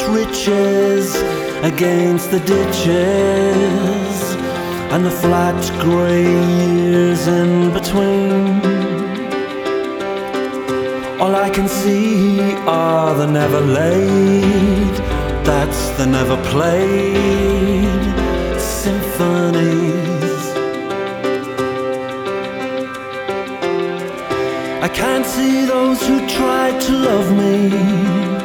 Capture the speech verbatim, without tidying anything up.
riches against the ditches and the flat grey years in between. All I can see are the never laid, that's the never played symphonies. I can't see those who tried to love me,